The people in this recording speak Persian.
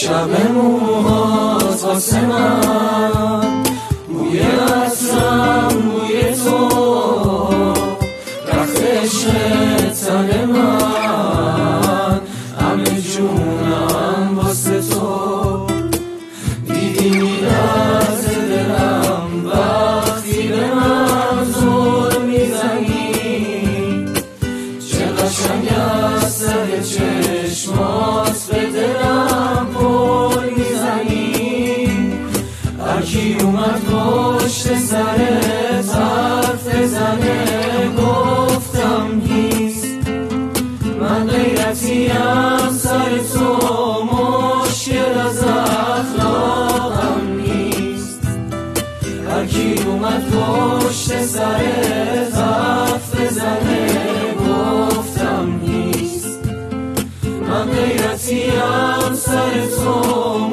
شب موهات واسه من، موی عطرم موی تو، رخت عشق تن من، همه جونم واسه تو. دیدی میلرزه دلم وقتی به من زل میزنی، چه قشنگ است ته چشمات به دلم پل میزنی. هرکی اومد پشت سرت حرف بزنه گفتم نیست، من غیرتیم سر تو، مشکل از اخلاقم نیست. هرکی اومد پشت سرت حرف بزنه گفتم نیست، من غیرتیم سر تو،